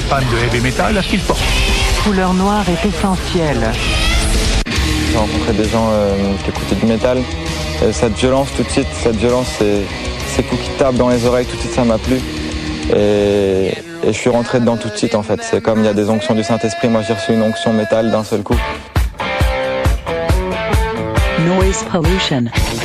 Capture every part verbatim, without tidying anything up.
fan de heavy metal à ce qu'il porte. Couleur noire est essentielle. J'ai rencontré des gens euh, qui écoutaient du métal. Et cette violence, tout de suite, cette violence, c'est, ces coups qui tapent dans les oreilles, tout de suite, ça m'a plu. Et, et je suis rentré dedans tout de suite, en fait. C'est comme il y a des onctions du Saint-Esprit. Moi, j'ai reçu une onction métal d'un seul coup. Noise pollution.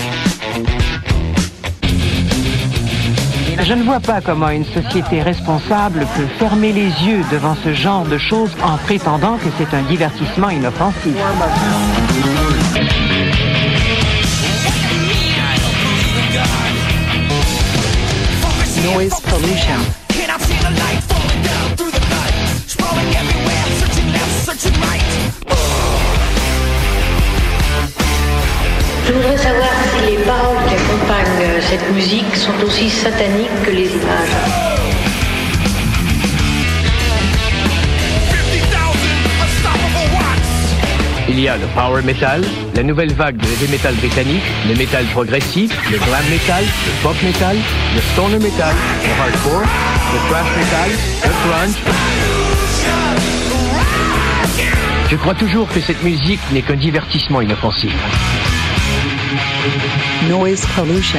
Je ne vois pas comment une société responsable peut fermer les yeux devant ce genre de choses en prétendant que c'est un divertissement inoffensif. Noise pollution. Je voudrais savoir si les paroles qui accompagnent cette musique sont aussi sataniques que les images. Il y a le power metal, la nouvelle vague de heavy metal britannique, le metal progressif, le glam metal, le pop metal, le stoner metal, le hardcore, le thrash metal, le grunge. Je crois toujours que cette musique n'est qu'un divertissement inoffensif. Noise pollution.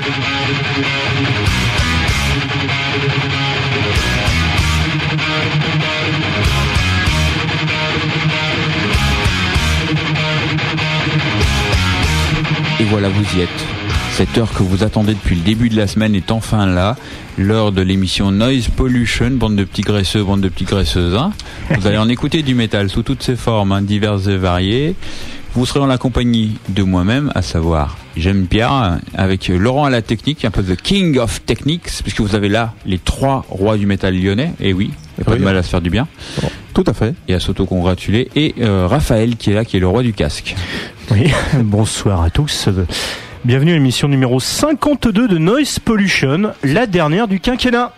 Et voilà, vous y êtes. Cette heure que vous attendez depuis le début de la semaine est enfin là. L'heure de l'émission Noise Pollution, bande de petits graisseux, bande de petites graisseuses. Hein. Vous allez en écouter du métal sous toutes ses formes, hein, diverses et variées. Vous serez en la compagnie de moi-même, à savoir J'aime Pierre, avec Laurent à la technique, un peu the king of techniques, puisque vous avez là les trois rois du métal lyonnais. Et oui, il n'y a pas oui, de mal à se faire du bien. Bon, tout à fait. Et à s'auto-congratuler. Et euh, Raphaël qui est là, qui est le roi du casque. Oui, bonsoir à tous. Bienvenue à l'émission numéro cinquante-deux de Noise Pollution, la dernière du quinquennat.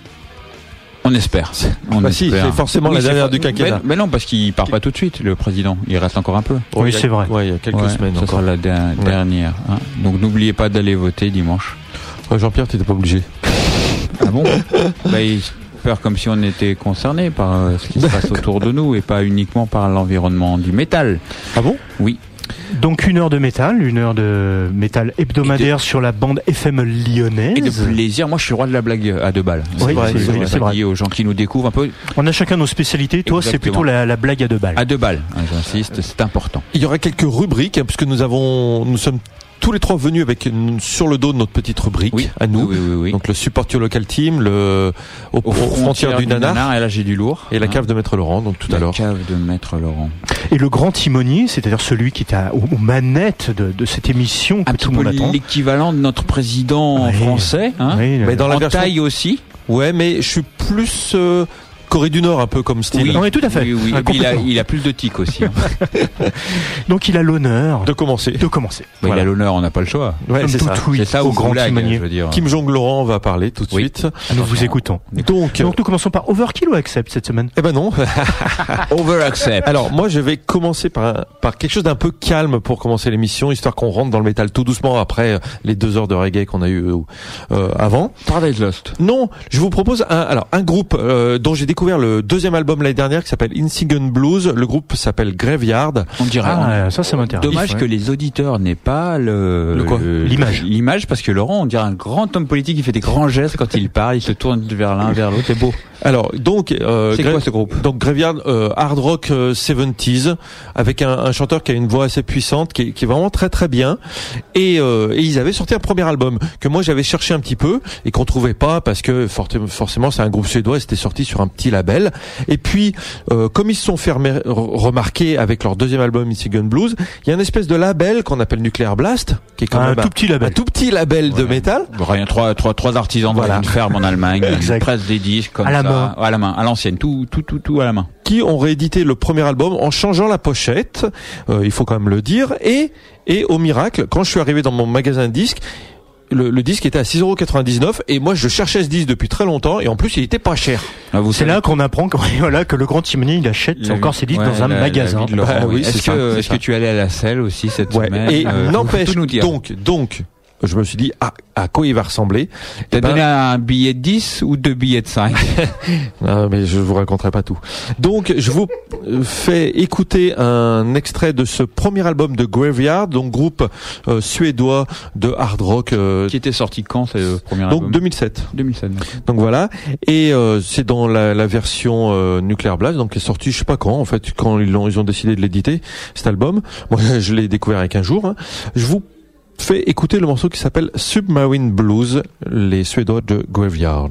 On espère. On bah espère. Si, c'est forcément oui, la dernière du quinquennat. Mais, mais non, parce qu'il part pas tout de suite, le président. Il reste encore un peu. Oui, oui c'est vrai. Ouais, il y a quelques ouais, semaines ça encore. sera la de- ouais. dernière. Hein. Donc n'oubliez pas d'aller voter dimanche. Ouais, Jean-Pierre, tu n'étais pas obligé. Ah bon? Bah, il faire comme si on était concerné par euh, ce qui se passe autour de nous et pas uniquement par l'environnement du métal. Ah bon? Oui. Donc une heure de métal, une heure de métal hebdomadaire de... sur la bande F M lyonnaise. Et de plaisir. Moi, je suis roi de la blague à deux balles. Oui, c'est vrai. C'est, c'est, c'est vrai. Aux gens qui nous découvrent un peu. On a chacun nos spécialités. Toi, exactement. C'est plutôt la, la blague à deux balles. À deux balles. J'insiste, c'est important. Il y aura quelques rubriques, hein, puisque nous avons, nous sommes tous les trois venus avec sur le dos de notre petite rubrique oui. à nous. Oui, oui, oui. Donc le Support Your Local Team, le aux, aux frontières du, du nanar, nanar, et là j'ai du lourd. Et la cave de Maître Laurent, donc tout la à l'heure. La cave de Maître Laurent. Et le grand timonier, c'est-à-dire celui qui est à, aux, aux manettes de, de cette émission que un tout le monde attend. L'équivalent de notre président oui. français, hein. Oui, mais dans en la version... taille aussi. Ouais, mais je suis plus euh, Corée du Nord un peu comme style. Oui, non, tout à fait. Oui, oui. Ah, et puis il a, il a plus de tics aussi. Hein. Donc il a l'honneur de commencer. De commencer. Bah, voilà. Il a l'honneur, on n'a pas le choix. Ouais, c'est, ça. Oui, c'est ça au grand timonier. Je veux dire. Kim Jong-Laurent va parler tout de oui. suite. Ah, nous vous écoutons. Donc, donc nous commençons par Overkill ou Accept cette semaine? Eh ben non. Over Accept. Alors moi je vais commencer par un, par quelque chose d'un peu calme pour commencer l'émission, histoire qu'on rentre dans le métal tout doucement après les deux heures de reggae qu'on a eu euh, avant. Paradise Lost. Non, je vous propose un alors un groupe euh, dont j'ai découvert le deuxième album l'année dernière qui s'appelle Insignificant Blues. Le groupe s'appelle Graveyard. On dirait. Ah, on... ça, ça m'intéresse. Dommage ouais. que les auditeurs n'aient pas le, le quoi le l'image. L'image parce que Laurent, on dirait un grand homme politique. Il fait des grands gestes quand il parle. Il se tourne vers l'un, vers l'autre. C'est beau. Alors donc, euh, c'est Gra- quoi ce groupe? Donc Graveyard, euh, hard rock euh, soixante-dix avec un, un chanteur qui a une voix assez puissante, qui est, qui est vraiment très très bien. Et, euh, et ils avaient sorti un premier album que moi j'avais cherché un petit peu et qu'on trouvait pas parce que forcément c'est un groupe suédois. Et c'était sorti sur un petit label. Et puis euh, comme ils se sont fait remer- remarquer avec leur deuxième album Insignificant Blues, il y a une espèce de label qu'on appelle Nuclear Blast, qui est quand un même tout un, petit label, un tout petit label voilà. de métal. Rien, trois trois trois artisans dans voilà. une ferme en Allemagne, ils pressent des disques comme à la ça, main. à la main, à l'ancienne, tout tout tout tout à la main. Qui ont réédité le premier album en changeant la pochette, euh, il faut quand même le dire, et et au miracle, quand je suis arrivé dans mon magasin de disques, Le, le disque était à six euros quatre-vingt-dix-neuf et moi je cherchais ce disque depuis très longtemps et en plus il était pas cher. Ah, vous c'est savez. Là qu'on apprend que, voilà, que le grand timonier il achète la encore ses disques ouais, dans un la, magasin. La bah, oui, oui, est-ce c'est que, ça, est-ce que tu allais à la selle aussi cette ouais. semaine? Et euh, n'empêche nous dire. donc donc je me suis dit, ah, à quoi il va ressembler? T'as Eh ben, donné un billet de dix ou deux billets de cinq? non, mais je vous raconterai pas tout. Donc, je vous fais écouter un extrait de ce premier album de Graveyard, donc groupe euh, suédois de hard rock. Euh, Qui était sorti quand, c'est le premier donc album? deux mille sept. deux mille sept. Donc voilà, et euh, c'est dans la, la version euh, Nuclear Blast, donc qui est sortie je sais pas quand en fait, quand ils ont ils ont décidé de l'éditer cet album. Moi je l'ai découvert avec un jour. Hein. Je vous fais écouter le morceau qui s'appelle Submarine Blues, les Suédois de Graveyard.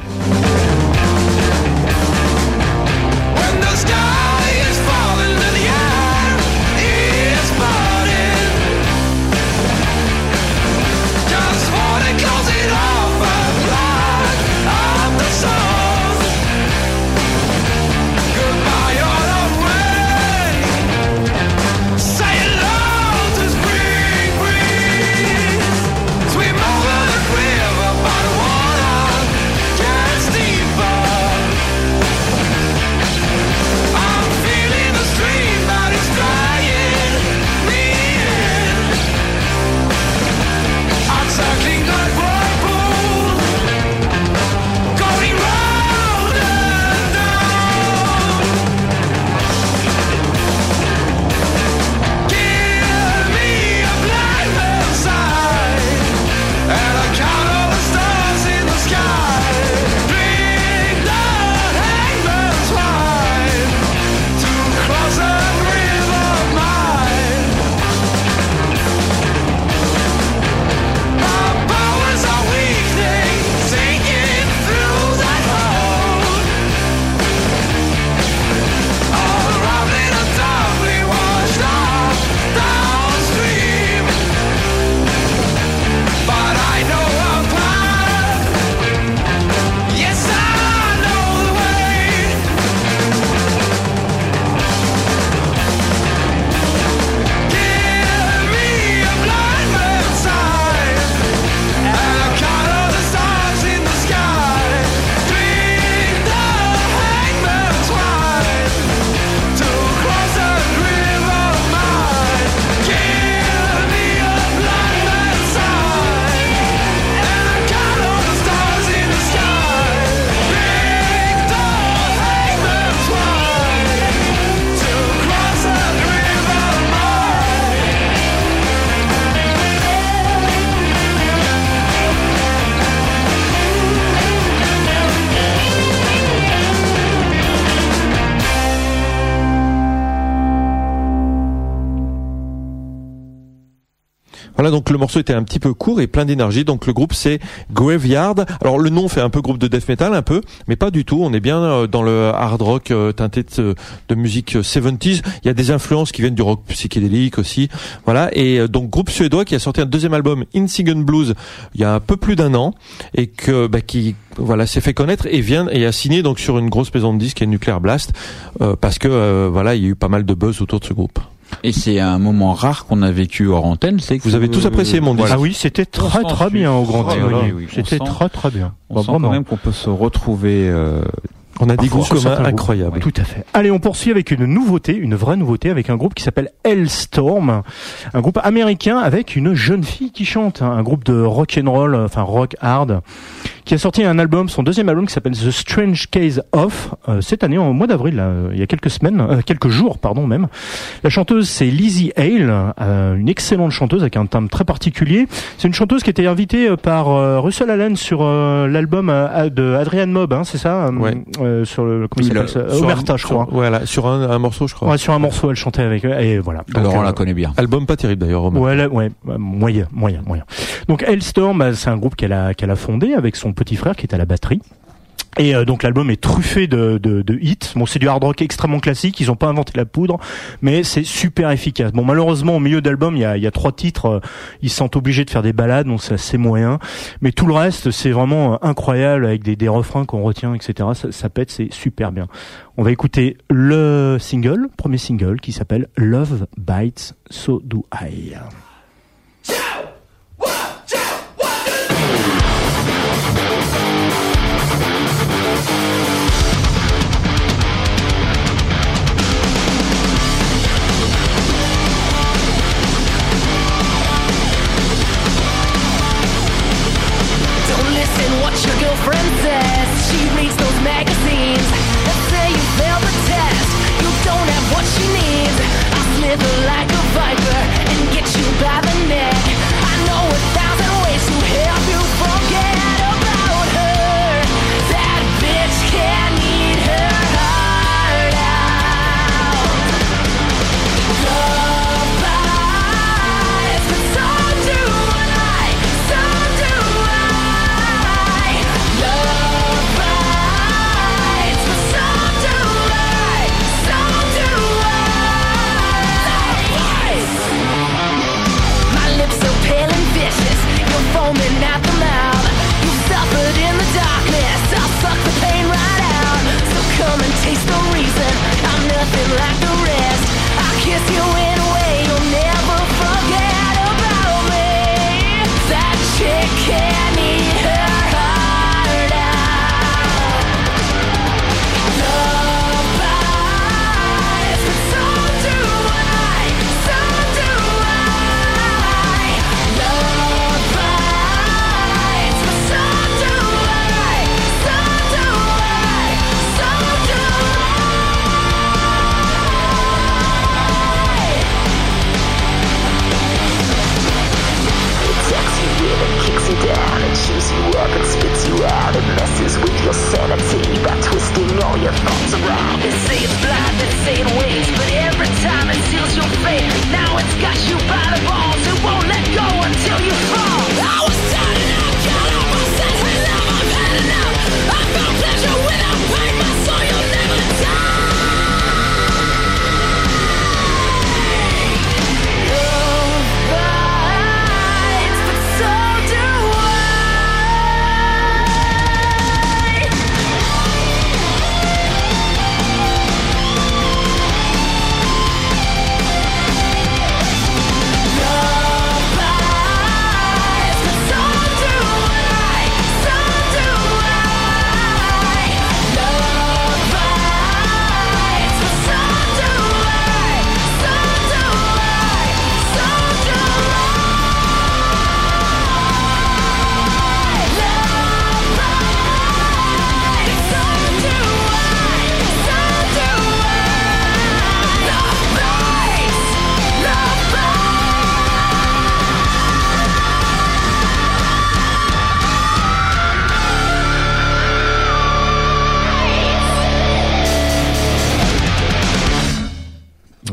Voilà, donc le morceau était un petit peu court et plein d'énergie. Donc le groupe c'est Graveyard. Alors le nom fait un peu groupe de death metal, un peu, mais pas du tout. On est bien dans le hard rock euh, teinté de, de musique soixante-dix. Il y a des influences qui viennent du rock psychédélique aussi. Voilà, et euh, donc groupe suédois qui a sorti un deuxième album, Insigen Blues, il y a un peu plus d'un an, et que bah, qui voilà s'est fait connaître et vient et a signé donc sur une grosse maison de disques qui est Nuclear Blast, euh, parce que euh, voilà il y a eu pas mal de buzz autour de ce groupe. Et c'est un moment rare qu'on a vécu hors antenne, c'est que vous avez tous apprécié mon disque. Ah oui, c'était très très bien au Grand Tivoli. Oui, oui. C'était très très bien. On bon, sent vraiment. Quand même qu'on peut se retrouver. Euh, on a des goûts communs incroyables. Tout à fait. Allez, on poursuit avec une nouveauté, une vraie nouveauté, avec un groupe qui s'appelle Hellstorm, un groupe américain avec une jeune fille qui chante, hein, un groupe de rock and roll, enfin rock hard, qui a sorti un album, son deuxième album qui s'appelle The Strange Case of, euh, cette année, au mois d'avril, là, il y a quelques semaines, euh, quelques jours, pardon même. La chanteuse, c'est Lizzie Hale, euh, une excellente chanteuse avec un timbre très particulier. C'est une chanteuse qui était invitée par euh, Russell Allen sur euh, l'album euh, de Adrian Mob, hein, c'est ça, ouais. euh, sur le, comment il s'appelle ça, Omerta, je crois. Sur, voilà, sur un, un morceau, je crois. Ouais, sur un morceau, elle chantait avec eux, et voilà. Donc, alors on euh, la connaît bien. Album pas terrible d'ailleurs, Omerta. Ouais, là, ouais, moyen, moyen, moyen. Donc Hellstorm, bah, c'est un groupe qu'elle a, qu'elle a fondé avec son petit frère qui est à la batterie. Et euh, donc l'album est truffé de, de, de hits. Bon, c'est du hard rock extrêmement classique. Ils ont pas inventé la poudre, mais c'est super efficace. Bon, malheureusement, au milieu d'album, il y a, il y a trois titres. Euh, ils se sentent obligés de faire des ballades, donc c'est assez moyen. Mais tout le reste, c'est vraiment euh, incroyable avec des, des refrains qu'on retient, et cetera. Ça, ça pète, c'est super bien. On va écouter le single, premier single, qui s'appelle Love Bites, So Do I.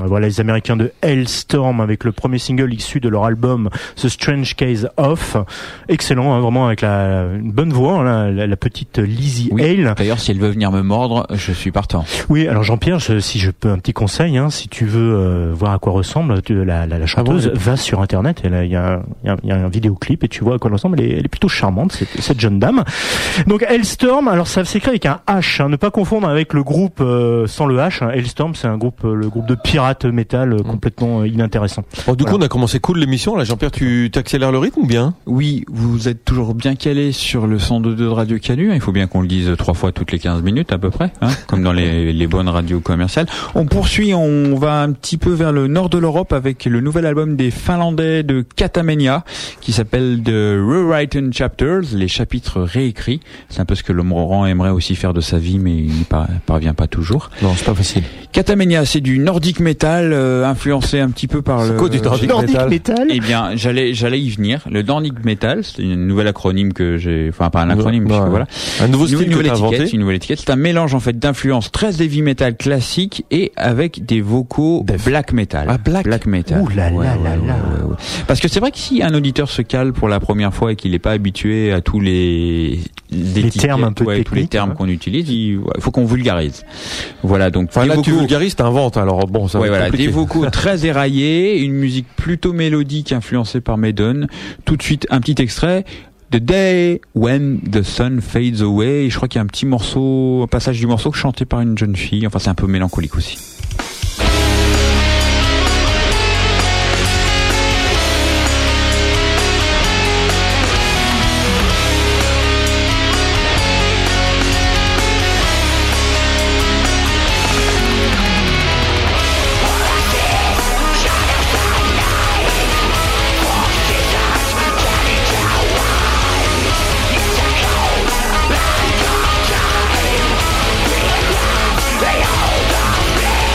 Voilà les Américains de Hailstorm avec le premier single issu de leur album The Strange Case Of. Excellent, hein, vraiment avec la une bonne voix, hein, la, la petite Lizzie oui. Hale. D'ailleurs, si elle veut venir me mordre, je suis partant. Oui, alors Jean-Pierre, je, si je peux un petit conseil, hein, si tu veux euh, voir à quoi ressemble tu, la, la, la chanteuse, ah bon, va sur internet. Il y a, y, a, y a un vidéoclip et tu vois à quoi elle ressemble. Elle est, elle est plutôt charmante cette, cette jeune dame. Donc Hailstorm, alors ça s'écrit avec un H, hein, ne pas confondre avec le groupe euh, sans le H. Hein. Hailstorm, c'est un groupe, euh, le groupe de pirates métal euh, complètement euh, inintéressant. Bon, du voilà. coup, on a commencé cool l'émission. Là, Jean-Pierre, tu accélères le rythme ou bien? Oui, vous êtes toujours bien calé sur le cent deux de Radio Canu. Il faut bien qu'on le dise trois fois toutes les quinze minutes à peu près, hein, comme dans les, les bonnes radios commerciales. On poursuit, on va un petit peu vers le nord de l'Europe avec le nouvel album des Finlandais de Katamenia qui s'appelle The Rewritten Chapters, les chapitres réécrits. C'est un peu ce que Laurent aimerait aussi faire de sa vie, mais il n'y par, parvient pas toujours. Non, c'est pas facile. Katamenia, c'est du nordic metal, euh, influencé un petit peu par c'est le... quoi du nordic, nordic metal, metal Eh bien, j'allais, j'allais y venir. Le nordic metal, c'est une nouvelle acronyme que j'ai, enfin pas un acronyme, non, puisque ouais. voilà. Un nouveau style une nouvelle que t'as étiquette, inventé. une nouvelle étiquette. C'est un mélange en fait d'influences très heavy metal classique et avec des vocaux Def. black metal. Ah, black. Black metal. Ouh là là Ouais, là ouais, là. ouais, ouais, ouais. Parce que c'est vrai que si un auditeur se cale pour la première fois et qu'il n'est pas habitué à tous les les termes un peu ouais, tous les techniques, termes ouais. qu'on utilise, il ouais, faut qu'on vulgarise. Voilà donc. Enfin des là, vocaux, tu vulgarises, t'inventes. Alors bon, ça va ouais, être voilà, compliqué. des vocaux très éraillés, une musique plutôt mélodique influencée par Maiden. Tout de suite, un petit extrait. The Day When the Sun Fades Away. Et je crois qu'il y a un petit morceau, un passage du morceau chanté par une jeune fille. Enfin, c'est un peu mélancolique aussi. They hold on me.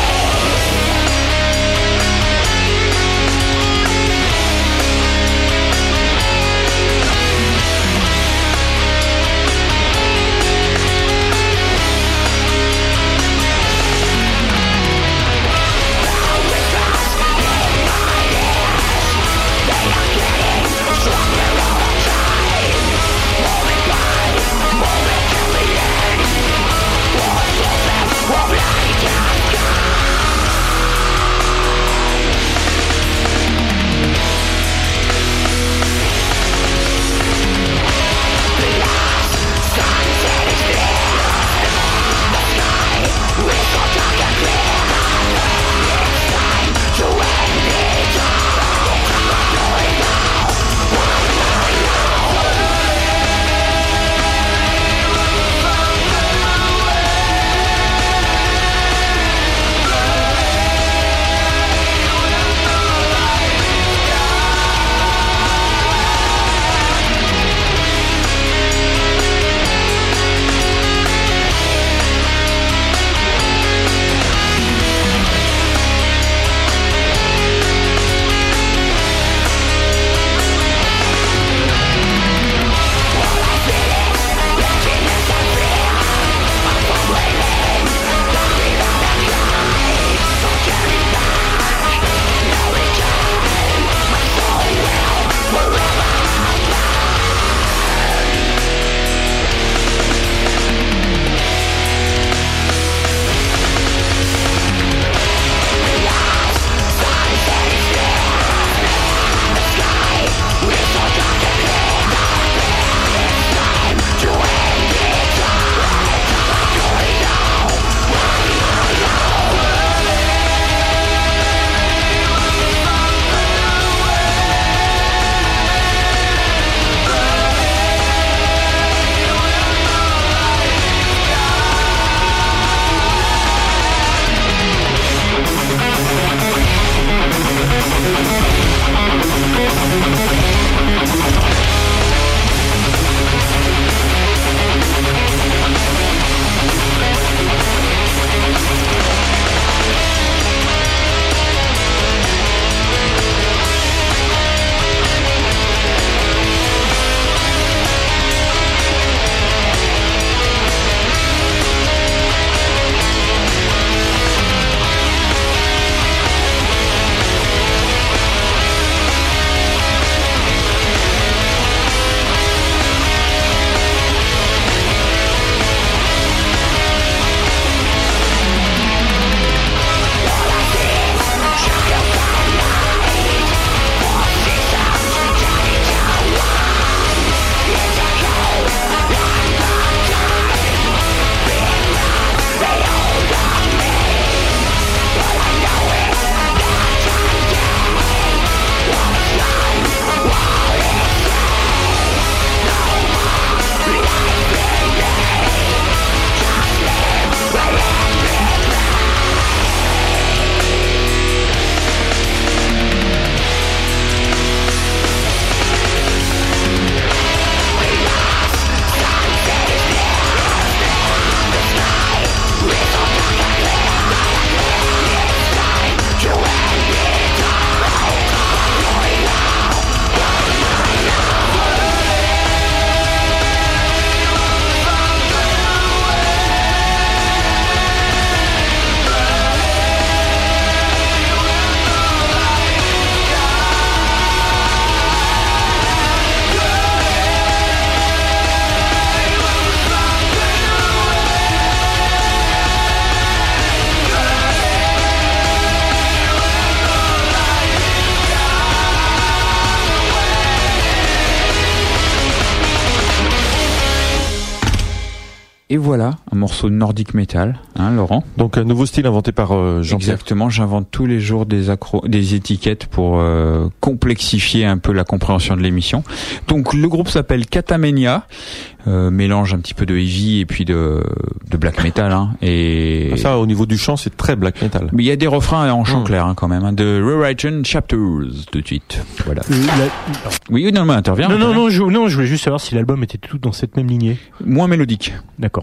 Et voilà, un morceau de Nordic Metal, hein, Laurent. Donc un nouveau style inventé par euh, Jean-Pierre. Exactement, j'invente tous les jours des accros, des étiquettes pour euh, complexifier un peu la compréhension de l'émission. Donc le groupe s'appelle Catamania, euh, mélange un petit peu de heavy et puis de, de black metal. Hein, et ça, au niveau du chant, c'est très black metal. Mais il y a des refrains en chant mmh. clair hein, quand même, hein, de Rewritten Chapters tout de suite. Voilà. Euh, la... Oui, non, mais intervient. Non, non, non, je, non, je voulais juste savoir si l'album était tout dans cette même lignée. Moins mélodique. D'accord.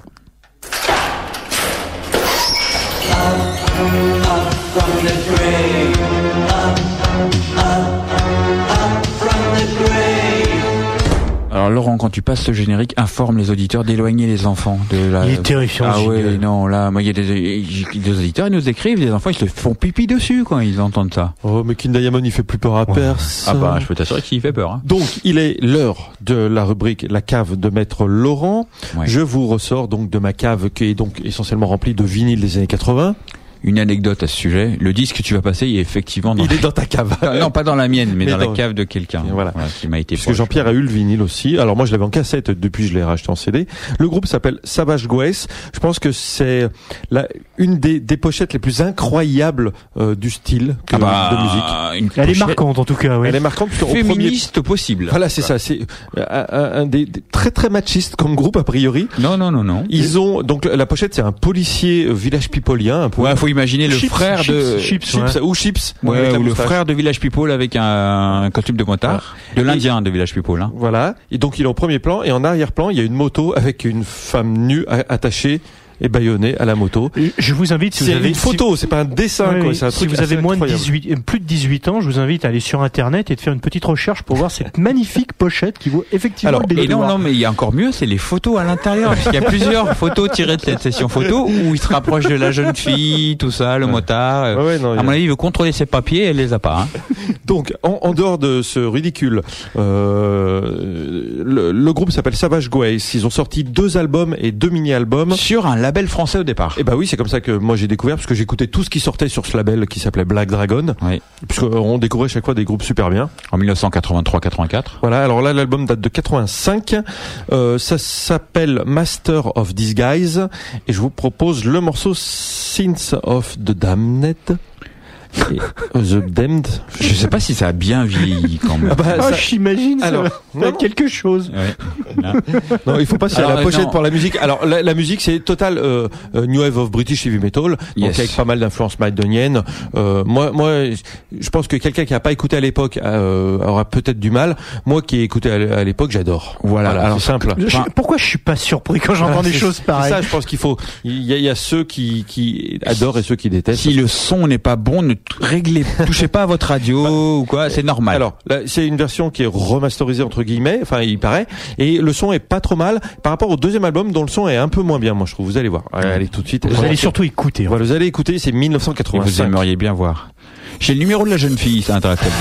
Alors Laurent, quand tu passes ce générique, informe les auditeurs d'éloigner les enfants de la... Il est terrifiant. Ah ouais, non, là, moi il y a des, des auditeurs, ils nous écrivent, les enfants ils se font pipi dessus quand ils entendent ça. Oh, mais King Diamond il fait plus peur à ouais. personne. Ah bah, je peux t'assurer qu'il fait peur. Hein. Donc, il est l'heure de la rubrique La cave de Maître Laurent. Ouais. Je vous ressors donc de ma cave qui est donc essentiellement remplie de vinyles des années quatre-vingts. Une anecdote à ce sujet, le disque que tu vas passer, il est effectivement dans... Il est dans ta cave. Non, pas dans la mienne, mais, mais dans, dans la cave de quelqu'un. Voilà. voilà. Qui m'a été Parce que Jean-Pierre a eu le vinyle aussi. Alors moi, je l'avais en cassette, depuis je l'ai racheté en C D. Le groupe s'appelle Savage Grace. Je pense que c'est la, une des, des pochettes les plus incroyables euh, du style que, ah bah, de musique. Une Elle pochette... est marquante en tout cas, oui. Elle est marquante. Féministe premier... possible. Voilà, c'est ça. C'est un, un des, des très très machistes comme groupe a priori. Non, non, non, non. Ils ont donc la pochette, c'est un policier village peopleien. Un peu. Ouais, faut imaginer le Chips. frère Chips, de chips, chips ouais. ou chips ouais, ou le frère de Village People avec un, un costume de motard ouais. de l'Indien de Village People hein. Voilà, et donc il est au premier plan et en arrière-plan il y a une moto avec une femme nue attachée et bâillonné à la moto. Je vous invite, si c'est vous avez une photo, si... c'est pas un dessin, oui, quoi. C'est un si truc vous avez moins incroyable. de dix-huit, plus de dix-huit ans, je vous invite à aller sur Internet et de faire une petite recherche pour voir cette magnifique pochette qui vaut effectivement Alors, le détour. Et non, non, mais il y a encore mieux, c'est les photos à l'intérieur, parce qu'il y a plusieurs photos tirées de cette session photo où il se rapproche de la jeune fille, tout ça, le ouais. motard. Ouais, ouais, non, à mon avis, il veut contrôler ses papiers, elle les a pas. Hein. Donc, en, en dehors de ce ridicule, euh, le, le groupe s'appelle Savage Grace. Ils ont sorti deux albums et deux mini-albums sur un label français au départ. Et bah oui, c'est comme ça que moi j'ai découvert, parce que j'écoutais tout ce qui sortait sur ce label qui s'appelait Black Dragon. Oui. Puisqu'on découvrait chaque fois des groupes super bien. En dix-neuf cent quatre-vingt-trois quatre-vingt-quatre. Voilà, alors là l'album date de quatre-vingt-cinq. Euh, ça s'appelle Master of Disguise. Et je vous propose le morceau Sins of the Damned. Et The Damned. Je sais pas si ça a bien vieilli quand même. Ah bah, ça... oh, j'imagine ça. Alors, non, quelque chose. Ouais. Non. non, il faut pas se faire la pochette non. pour la musique. Alors la, la musique c'est total euh, New Wave of British Heavy Metal, donc yes. avec pas mal d'influences macedoniennes. Euh, moi, moi, je pense que quelqu'un qui a pas écouté à l'époque euh, aura peut-être du mal. Moi qui ai écouté à l'époque, j'adore. Voilà. voilà alors c'est simple. Je, pourquoi je suis pas surpris quand j'entends voilà, des choses pareilles? C'est ça, je pense qu'il faut. Il y a, il y a ceux qui, qui adorent et ceux qui détestent. Si le son n'est pas bon, ne réglez, touchez pas à votre radio bah, ou quoi, c'est normal. Alors, là, c'est une version qui est remasterisée entre guillemets, enfin il paraît, et le son est pas trop mal par rapport au deuxième album dont le son est un peu moins bien, moi je trouve. Vous allez voir. Allez, allez tout de suite. Vous allez surtout écouter. Voilà, vous allez écouter, c'est dix-neuf cent quatre-vingt-cinq. Et vous aimeriez bien voir. J'ai le numéro de la jeune fille, ça intéresse bien.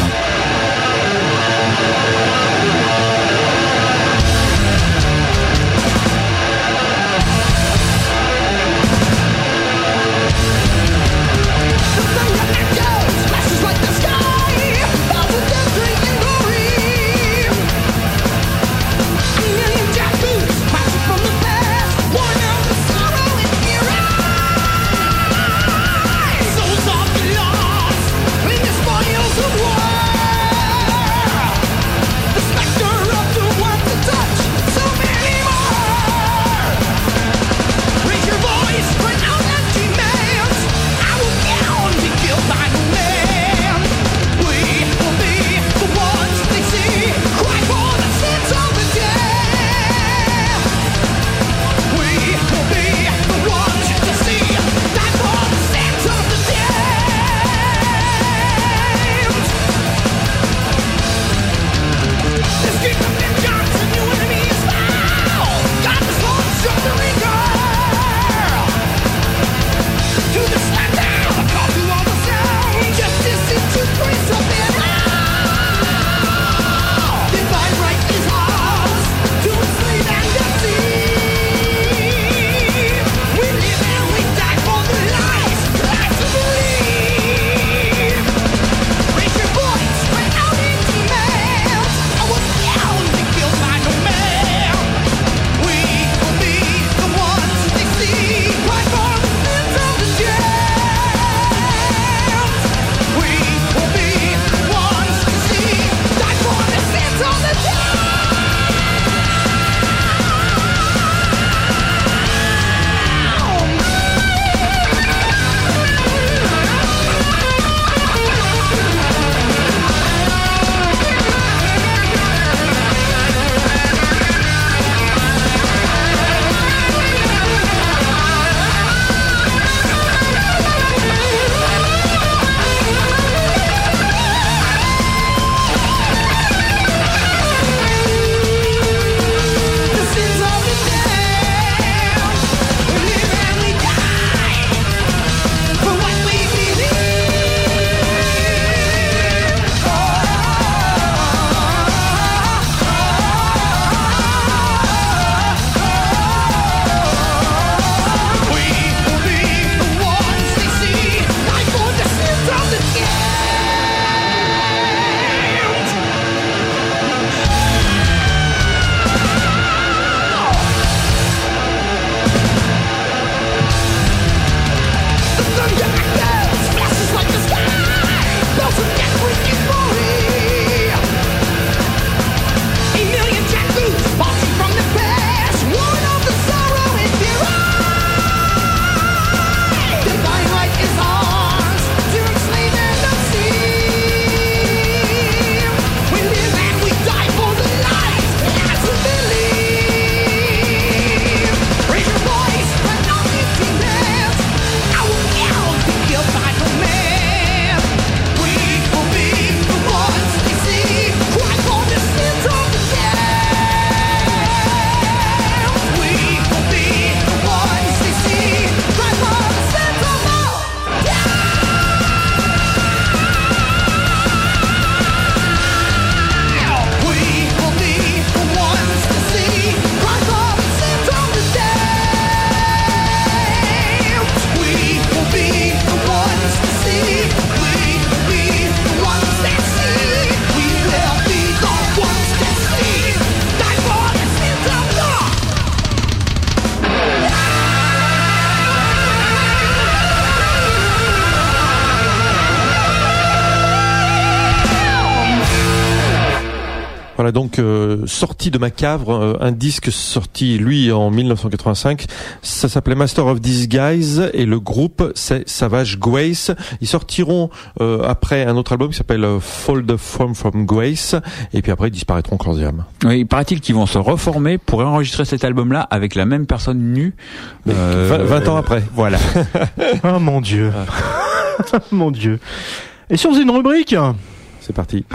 Voilà donc euh, sorti de ma cave, euh, un disque sorti lui en mille neuf cent quatre-vingt-cinq. Ça s'appelait Master of Disguise et le groupe c'est Savage Grace. Ils sortiront euh, après un autre album qui s'appelle euh, Fall the Form from Grace et puis après ils disparaîtront corps et âme. Oui, paraît-il qu'ils vont se reformer pour enregistrer cet album-là avec la même personne nue. Euh, vingt, vingt ans après. Voilà. Oh mon Dieu. Mon Dieu. Et si on faisait une rubrique ? C'est parti.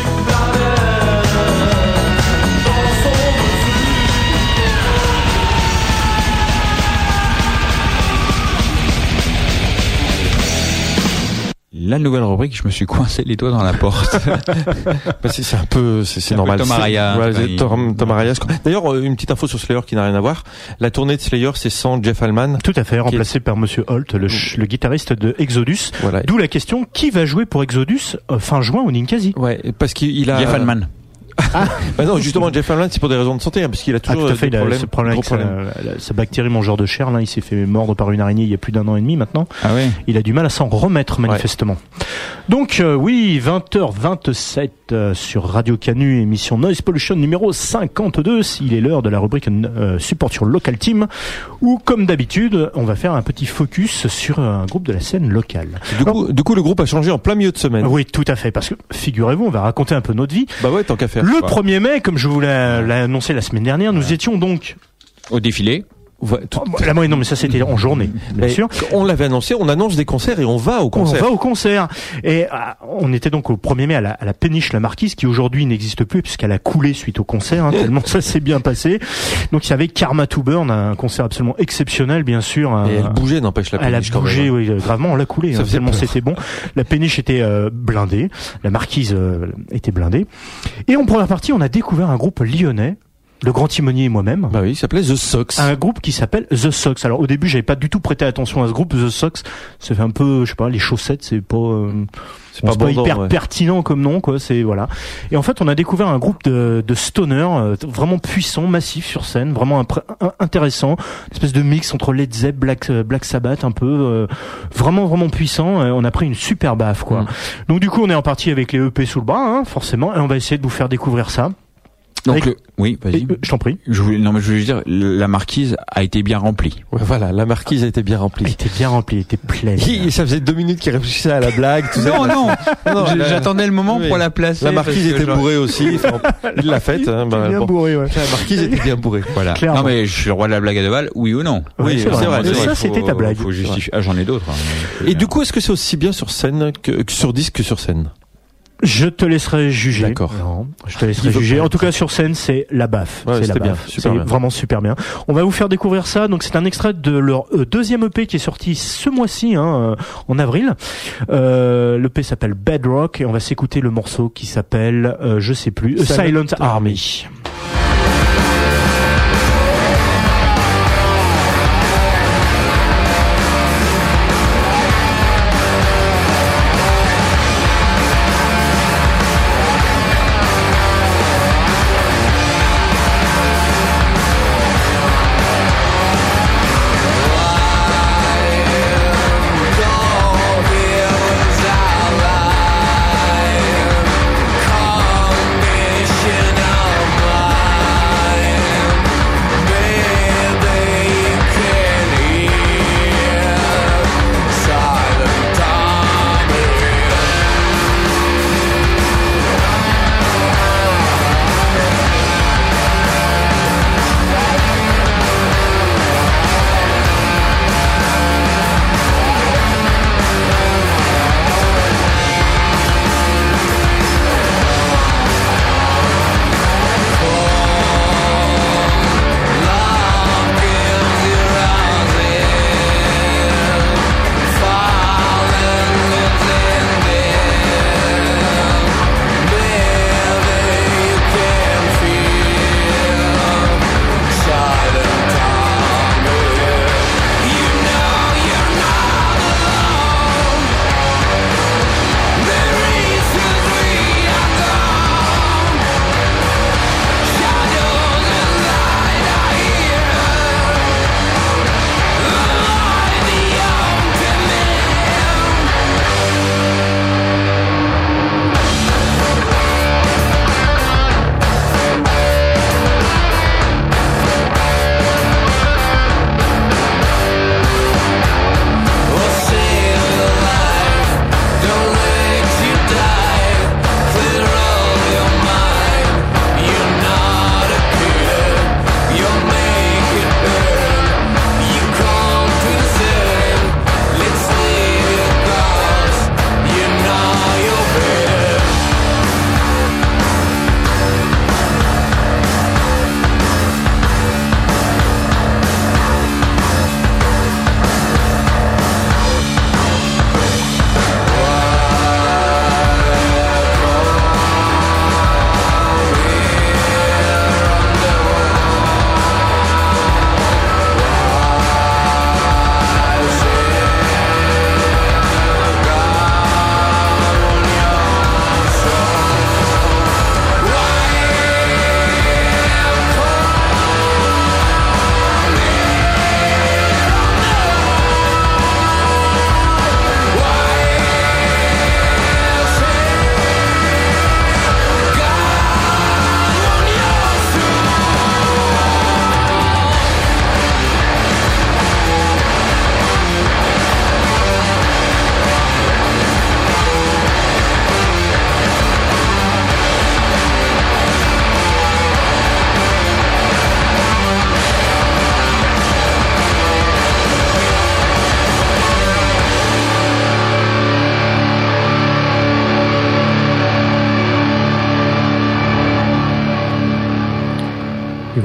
La nouvelle rubrique, je me suis coincé les doigts dans la porte. Bah c'est, c'est un peu, c'est, c'est, c'est normal. Tom Araya. Ouais, c'est Tom, Tom Araya. D'ailleurs, une petite info sur Slayer qui n'a rien à voir. La tournée de Slayer, c'est sans Jeff Allman. Tout à fait, remplacé est... par Monsieur Holt, le, ch- le guitariste de Exodus. Voilà. D'où la question, qui va jouer pour Exodus euh, fin juin au Ninkasi ? Ouais, parce qu'il a... Jeff Allman. Ah. Bah non, justement, Jeff Allman, c'est pour des raisons de santé, hein, parce qu'il a toujours ah, tout à fait, des il a problèmes. Ce problème avec problème. Sa, sa bactérie mangeur de chair, là, il s'est fait mordre par une araignée il y a plus d'un an et demi maintenant. Ah ouais. Il a du mal à s'en remettre, manifestement. Ouais. Donc, euh, oui, vingt heures vingt-sept euh, sur Radio Canu, émission Noise Pollution numéro cinquante-deux. Il est l'heure de la rubrique euh, Support Your Local Team, où, comme d'habitude, on va faire un petit focus sur un groupe de la scène locale. Du coup, Alors, du coup, le groupe a changé en plein milieu de semaine. Oui, tout à fait, parce que, figurez-vous, on va raconter un peu notre vie. Bah ouais, tant qu'à faire. Le premier mai, comme je vous l'ai, l'ai annoncé la semaine dernière, nous ouais. étions donc au défilé. Ouais, tout... oh, la moyenne, non, mais ça c'était en journée, bien et sûr. On l'avait annoncé, on annonce des concerts et on va au concert. On va au concert. Et ah, on était donc au premier mai à la, à la Péniche La Marquise, qui aujourd'hui n'existe plus puisqu'elle a coulé suite au concert, hein, tellement ça s'est bien passé. Donc il y avait Karma to Burn, un concert absolument exceptionnel, bien sûr. Un, et elle bougeait, n'empêche la Péniche. Elle a bougé, oui, gravement, on l'a coulé, hein, tellement peur. C'était bon. La Péniche était euh, blindée, la Marquise euh, était blindée. Et en première partie, on a découvert un groupe lyonnais. Le grand timonier et moi-même. Bah oui, il s'appelait The Sox. Un groupe qui s'appelle The Sox. Alors au début, j'avais pas du tout prêté attention à ce groupe. The Sox, ça fait un peu, je sais pas, les chaussettes, c'est pas, euh, c'est pas, bon pas hyper ouais. pertinent comme nom, quoi. C'est voilà. Et en fait, on a découvert un groupe de, de stoner euh, vraiment puissant, massif sur scène, vraiment impré- intéressant, une espèce de mix entre Led Zepp, Black Black Sabbath, un peu, euh, vraiment vraiment puissant. Et on a pris une super baffe, quoi. Mm. Donc du coup, on est reparti avec les E P sous le bras, hein, forcément, et on va essayer de vous faire découvrir ça. Donc Avec... le... oui, vas-y. Euh, je t'en prie. Je voulais... Non mais je voulais dire, la marquise a été bien remplie. Ouais, voilà, la marquise a été bien remplie. Elle était bien remplie, elle était pleine. Il, ça faisait deux minutes qu'il réfléchissait à la blague. Tout non, ça. non, non. la... J'attendais le moment oui. pour la placer. La marquise était genre... bourrée aussi. Enfin, il l'a faite. Hein, bah, bien bon. bourrée, ouais. La marquise était bien bourrée. Voilà. Clairement. Non mais je suis le roi de la blague à deux balles, oui ou non? Oui, oui c'est, c'est vrai. vrai. Ça, faut, c'était ta blague. Faut justifier. Ah, j'en ai d'autres. Hein. Et du coup, est-ce que c'est aussi bien sur scène que, que sur disque que sur scène? Je te laisserai juger. D'accord. Non, je te laisserai juger. En tout cas, sur scène, c'est la baffe. Ouais, c'est la bien, baffe. super c'est bien. Vraiment super bien. On va vous faire découvrir ça. Donc, c'est un extrait de leur euh, deuxième E P qui est sorti ce mois-ci, hein, euh, en avril. Euh, L'E P s'appelle Bedrock et on va s'écouter le morceau qui s'appelle, euh, je sais plus, Silent, Silent Army. Why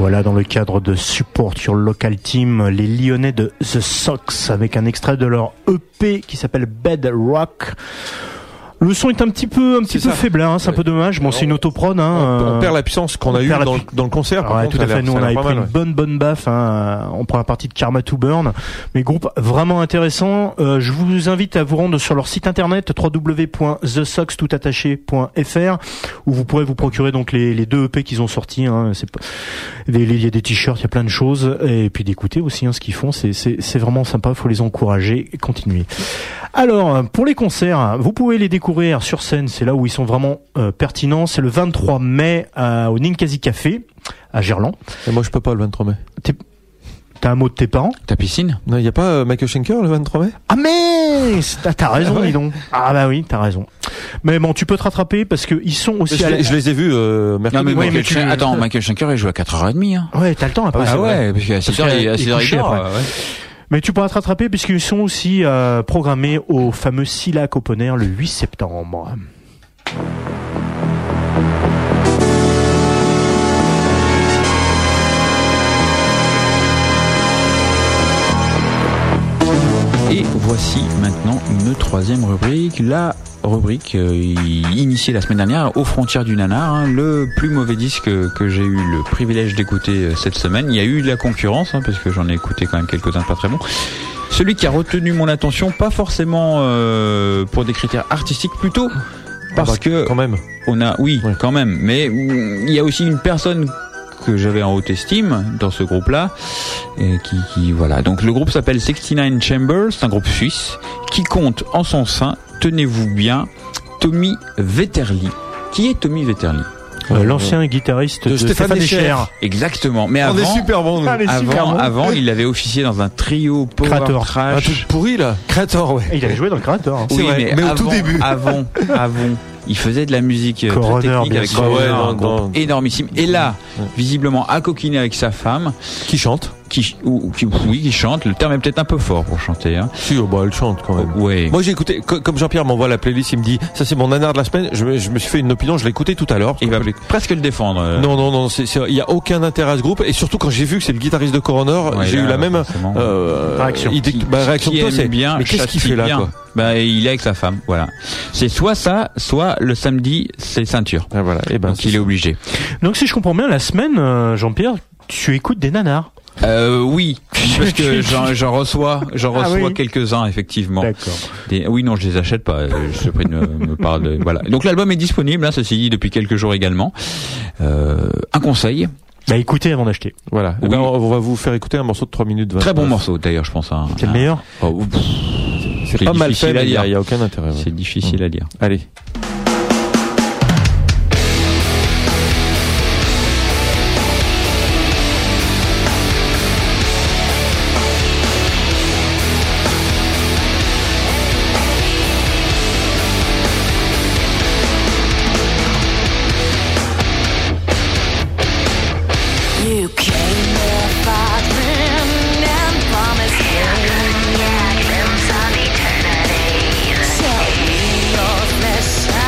voilà, dans le cadre de Support Your Local Team, les Lyonnais de The Sox, avec un extrait de leur E P qui s'appelle Bedrock. Le son est un petit peu, un petit peu faible, hein, c'est un peu dommage. Bon, c'est une autoprod, hein. On, on perd la puissance qu'on a eue dans, dans le concert. Par ouais, contre, tout à fait. Nous, on avait pris mal, une ouais. bonne, bonne baffe, hein, en première partie de Karma to Burn. Mais groupe vraiment intéressant. Euh, je vous invite à vous rendre sur leur site internet w w w point the sox tout attaché point f r où vous pourrez vous procurer donc les, les deux E P qu'ils ont sortis. Hein. C'est pas, il y a des t-shirts, il y a plein de choses, et puis d'écouter aussi hein, ce qu'ils font. C'est, c'est, c'est vraiment sympa. Faut les encourager et continuer. Alors, pour les concerts, vous pouvez les découvrir sur scène. C'est là où ils sont vraiment euh, pertinents. C'est le vingt-trois mai à, au Ninkasi Café à Gerland. Et moi, je peux pas le vingt-trois mai. T'es, t'as un mot de tes parents? Ta piscine? Non, il y a pas euh, Michael Schenker le vingt-trois mai? Ah mais t'as, t'as raison, ah ouais. dis donc. Ah bah oui, t'as raison. Mais bon, tu peux te rattraper parce que ils sont aussi. Je, à la... je les ai vus euh, mercredi. Non mais ouais, Michael mais tu... Schen- attends, Michael Schenker il joue à quatre heures trente. Hein. Ouais, t'as le temps après. Ah ouais, parce qu'à six heures il dort. Mais tu pourras te rattraper puisqu'ils sont aussi euh, programmés au fameux Silac Open Air le huit septembre. Et voici maintenant une troisième rubrique, la rubrique euh, initiée la semaine dernière aux frontières du nanar, hein, le plus mauvais disque que j'ai eu le privilège d'écouter euh, cette semaine. Il y a eu de la concurrence, hein, parce que j'en ai écouté quand même quelques-uns pas très bons. Celui qui a retenu mon attention, pas forcément euh, pour des critères artistiques, plutôt parce ah bah, que quand même. On a, oui, ouais. quand même, mais il y a aussi une personne que j'avais en haute estime dans ce groupe-là, et qui, qui voilà. Donc le groupe s'appelle sixty-nine Chambers, c'est un groupe suisse qui compte en son sein, tenez-vous bien, Tommy Vetterli. Qui est Tommy Vetterli? Euh, l'ancien guitariste de, de Stéphane Escher. Exactement. Mais on avant, est super bon, nous. Avant, super bon. avant, il avait officié dans un trio power Creator. trash. Un truc pourri là. Creator, ouais. Et il avait joué dans le Creator. Hein. Oui, c'est vrai. mais, mais avant, au tout début. Avant, avant, il faisait de la musique Coroner, très technique avec sûr. Coroner, Ouais, un non, groupe non. énormissime. Et là, ouais. visiblement, à coquiner avec sa femme, qui chante. Qui, ou, qui, oui, qui chante. Le terme est peut-être un peu fort pour chanter. Hein. Si, oh, bah, elle chante quand même. Oh, ouais. Moi, j'ai écouté, comme Jean-Pierre m'envoie la playlist, il me dit, ça c'est mon nanar de la semaine. Je me, je me suis fait une opinion, je l'ai écouté tout à l'heure. Il va les... presque le défendre. Euh... Non, non, non, c'est, c'est, il y a aucun intérêt à ce groupe. Et surtout quand j'ai vu que c'est le guitariste de Coroner, ouais, j'ai là, eu la même euh, réaction. Idée, qui, bah, réaction qui de toi, c'est bien, mais qu'est-ce qu'il fait là, bien. quoi? Bah, il est avec sa femme, voilà. C'est soit ça, soit le samedi, c'est ceinture. Ah, voilà. Et ben, donc il ça. est obligé. Donc si je comprends bien, la semaine, euh, Jean-Pierre, tu écoutes des nanars. Euh, oui, parce que j'en, j'en reçois, j'en ah reçois oui. quelques-uns effectivement. D'accord. Des, oui, non, je les achète pas. Je suis pris de me, me parle de, voilà. Donc l'album est disponible, hein, ceci dit, depuis quelques jours également. Euh, un conseil. Bah écoutez avant d'acheter. Voilà. Oui. Ben, on va vous faire écouter un morceau de trois minutes vingt. Très bon morceau d'ailleurs, je pense. Hein, c'est le meilleur. Oh, pff, c'est, c'est pas mal fait, mais il y, y a aucun intérêt. Ouais. C'est difficile mmh. à dire. Allez. Eternity. So your flesh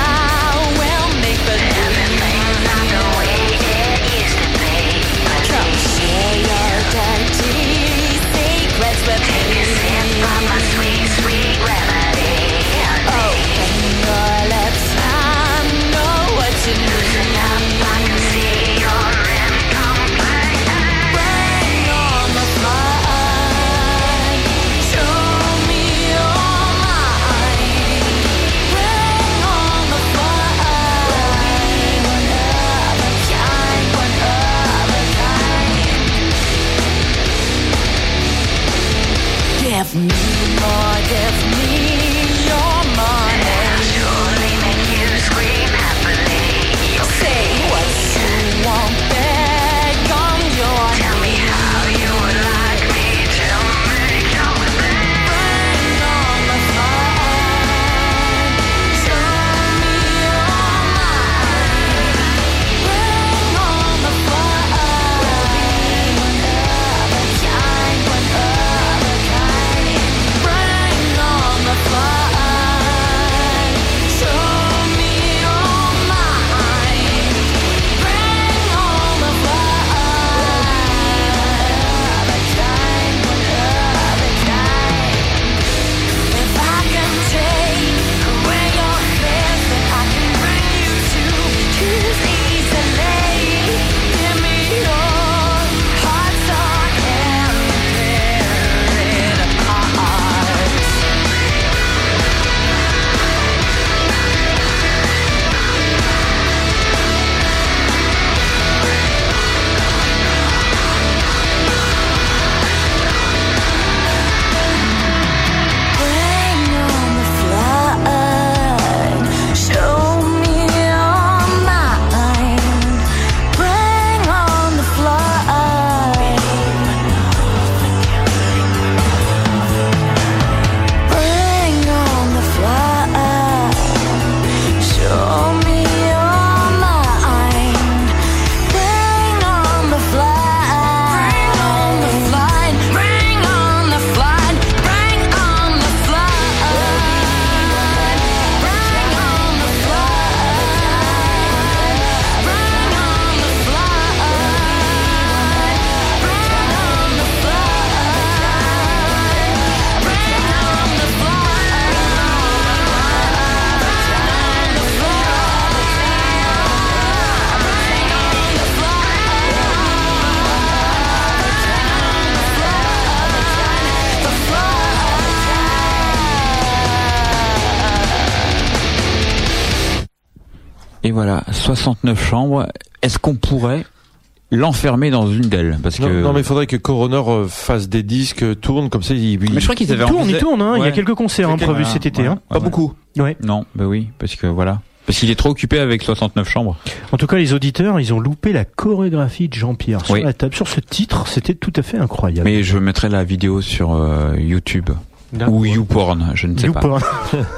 Et voilà, soixante-neuf chambres. Est-ce qu'on pourrait l'enfermer dans une d'elles? Parce non, que non, mais il faudrait que Coroner fasse des disques, tourne comme ça. Il, mais je crois qu'ils avaient il tourne, envisagé... il tourne. Hein. Ouais. Il y a quelques concerts hein, prévus voilà, cet été. ouais, Hein. ouais, pas ouais. beaucoup. Ouais. Non, bah oui, parce que voilà. Parce qu'il est trop occupé avec soixante-neuf chambres. En tout cas, les auditeurs, ils ont loupé la chorégraphie de Jean-Pierre sur Oui. la table. Sur ce titre, c'était tout à fait incroyable. Mais je mettrai la vidéo sur euh, YouTube. Ou YouPorn, je ne sais pas. YouPorn.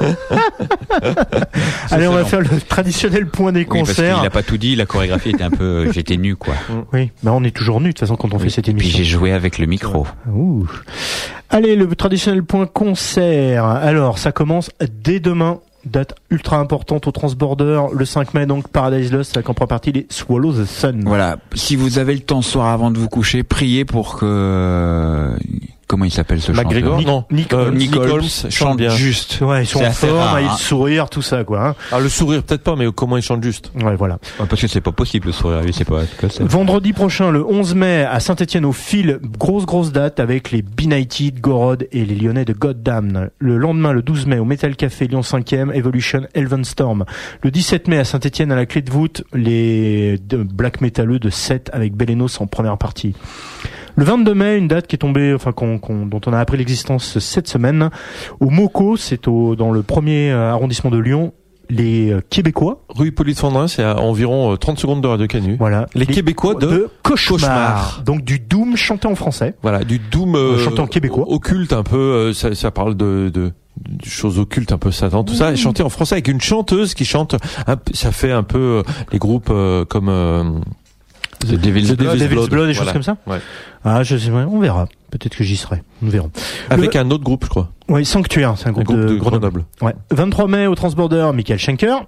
Allez, on va faire le traditionnel point des Oui, parce concerts. qu'il a pas tout dit, la chorégraphie était un peu... J'étais nu, quoi. Oui, bah on est toujours nu de toute façon quand on Oui. fait cette Et puis émission. j'ai joué avec le micro. Ouh. Allez, le traditionnel point concert. Alors, ça commence dès demain. Date ultra importante au Transborder, le cinq mai, donc Paradise Lost, avec en première partie les Swallow the Sun. Voilà. Si vous avez le temps ce soir avant de vous coucher, priez pour que... Comment il s'appelle ce McGregor, chanteur non. Nick, Euh, Nick Nick Holmes Holmes chante chante bien. juste. Ouais, ils sont C'est en assez forme, rare, ils hein. sourire, tout ça, quoi. Hein. Ah, le sourire peut-être pas, mais comment il chante juste. Ouais, voilà. Ouais, parce que c'est pas possible le sourire, lui, c'est pas... que c'est- Vendredi prochain, le onze mai, à Saint-Etienne au Fil, grosse grosse date avec les Benighted, Gorod et les Lyonnais de Goddamn. Le lendemain, le douze mai, au Metal Café Lyon cinquième, Evolution, Elvenstorm. Le dix-sept mai, à Saint-Etienne, à la Clé de Voûte, les de black métalleux de sept avec Belenos en première partie. Le vingt-deux mai, une date qui est tombée, enfin qu'on, qu'on, dont on a appris l'existence cette semaine, au Moco, c'est au, dans le premier arrondissement de Lyon, les euh, Québécois. Rue Hippolyte Fandrin, c'est à environ euh, trente secondes de Radio Canu. Voilà. Les Québécois de Cauchemar. Cauchemar. Donc du Doom chanté en français. Voilà, du doom euh, chanté en québécois. occulte un peu, euh, ça, ça parle de, de, de choses occultes, un peu Satan, tout ça, et chanté en français avec une chanteuse qui chante, un, peu- ça fait un peu euh, les groupes euh, comme euh, The Devil's The Blood. Devil's Devil's Blood, Blood, des voilà. choses comme ça. Ouais. Ah, je sais, on verra. Peut-être que j'y serai. Nous verrons. Avec un autre groupe, je crois, Oui, Sanctuaire, c'est un un groupe, groupe de, de Grenoble. Grenoble. Ouais. vingt-trois mai au Transborder, Michael Schenker.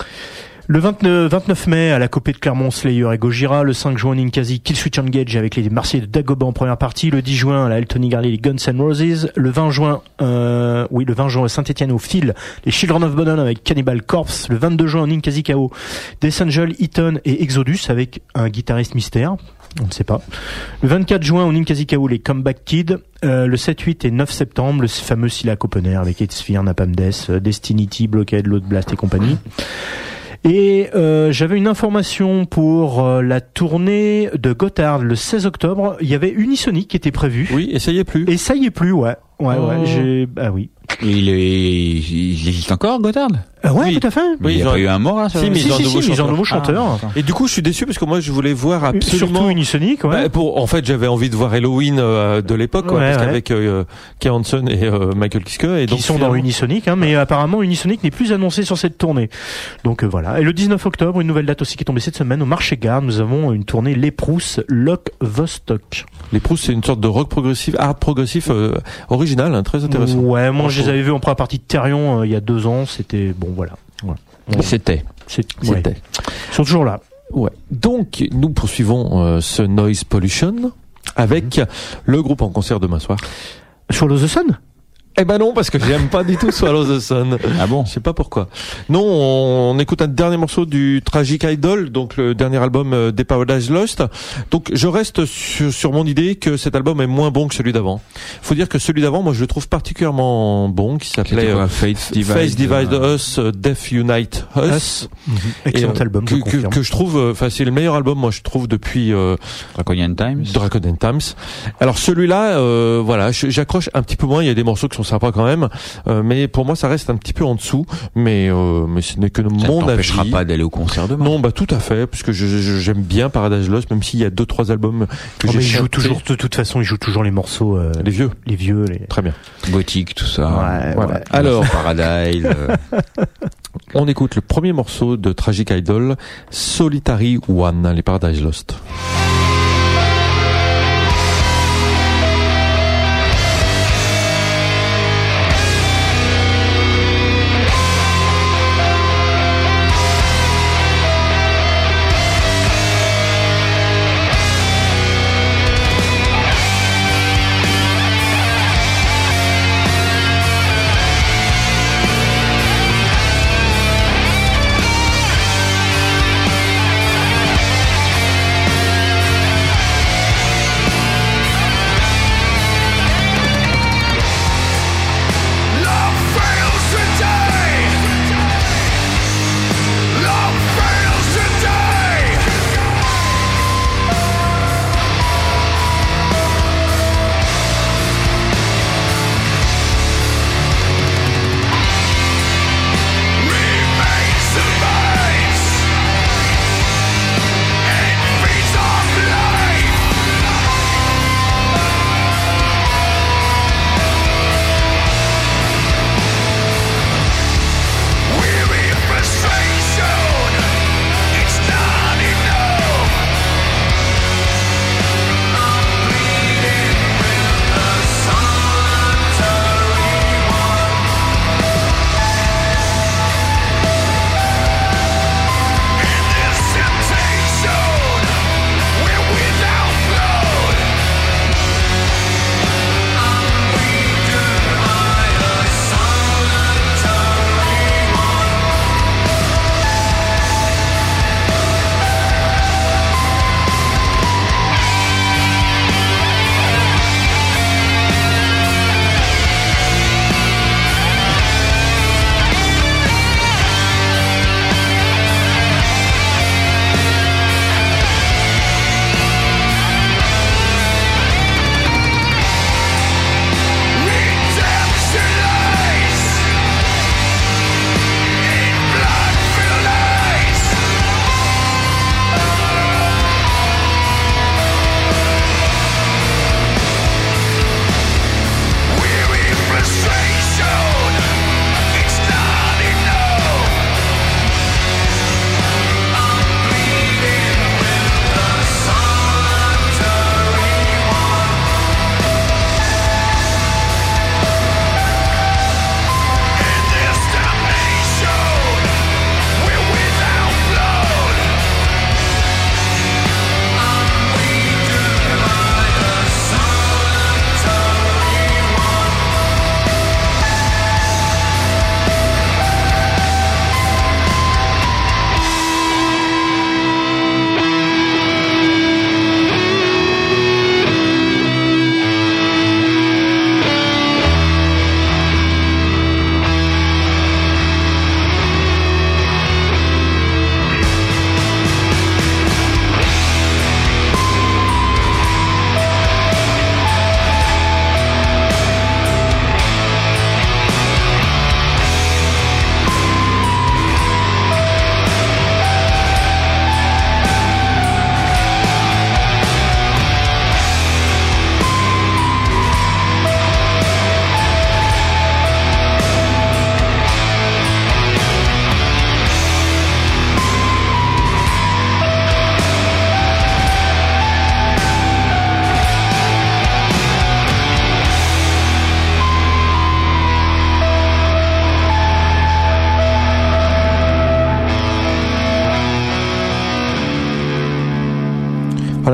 Le vingt-neuf, vingt-neuf mai à la Copée de Clermont, Slayer et Gojira. Le cinq juin, Ninkasi, Killswitch Engage avec les Marseillais de Dagoba en première partie. Le dix juin, à la Eltony Garley, les Guns N' Roses. Le vingt juin, euh, oui, le vingt juin à Saint-Etienne au Fil, les Children of Bodom avec Cannibal Corpse. Le vingt-deux juin, Ninkasi K O, Death Angel, Eaton et Exodus avec un guitariste mystère. On ne sait pas. Le vingt-quatre juin, au Ninkasi K O, les Comeback Kids. Euh, le sept, huit et neuf septembre, le fameux Scylla Opener avec Sphere, Napalm Death, Destinity, Blockhead, Load Blast et compagnie. Et euh, j'avais une information pour euh, la tournée de Gotthard le seize octobre. Il y avait Unisonic qui était prévu. Oui, et ça y est plus. Et ça y est plus, ouais. Ouais, Oh. ouais. J'ai... Ah oui. Il, est... il existe encore, Gothard? Ah ouais, Oui. tout à fait. Mais Oui, il n'y ils a ont- pas eu un mort, là? sur Si, le- mais Si, ils ont un si, nouveau si, ils ont un chanteur. nouveau chanteur. Ah, d'accord. Et du coup, je suis déçu parce que moi, je voulais voir absolument. Surtout Unisonic, ouais. Bah, pour, en fait, j'avais envie de voir Halloween euh, de l'époque, quoi, Ouais, parce ouais. qu'avec euh, Kay Hansen et euh, Michael Kiske, et donc qui sont dans finalement- Unisonic, hein, mais apparemment Unisonic n'est plus annoncé sur cette tournée. Donc euh, voilà. Et le dix-neuf octobre, une nouvelle date aussi qui est tombée cette semaine au Marché Garde. Nous avons une tournée Les Prousses Lock Vostok. Les Proust, c'est une sorte de rock progressif, art progressif euh, original, hein, très intéressant. Ouais, moi je les Franchement. avais vus en première partie de Therion euh, il y a deux ans. C'était bon, voilà. voilà. C'était. C'est, ouais. C'était. Ils sont toujours là. Ouais. Donc, nous poursuivons euh, ce Noise Pollution avec le groupe en concert demain soir. Swallow the Sun. Eh ben non, parce que j'aime pas du tout Swallow the Sun. Ah bon? Je sais pas pourquoi. Non, on, on écoute un dernier morceau du Tragic Idol, donc le dernier album euh, des Paradise Lost. Donc je reste sur, sur mon idée que cet album est moins bon que celui d'avant. Faut dire que celui d'avant, moi je le trouve particulièrement bon, qui s'appelait C'était quoi, euh, Fates Divide, Face Divide euh, Us, euh, Death Unite Us. Excellent Et, euh, album, que, je que, confirme. que je trouve, enfin c'est le meilleur album, moi je trouve depuis euh, Draconian Times. Draconian Times. Alors celui-là, euh, voilà, je- j'accroche un petit peu moins. Il y a des morceaux qui sont sympas quand même, euh, mais pour moi ça reste un petit peu en dessous. Mais euh, mais ce n'est que Ça ne mon t'empêchera avis. pas d'aller au concert demain. Non, bah tout à fait, parce que je- je- j'aime bien Paradise Lost, même s'il y a deux trois albums que Oh, j'ai mais il joue chantés. toujours, de toute façon, il joue toujours les morceaux, euh, Les vieux. les vieux, les. Très bien. Gothique, tout ça. Ouais, Voilà. ouais. Alors, Paradise. euh, on écoute le premier morceau de Tragic Idol, Solitary One, les Paradise Lost. Solitary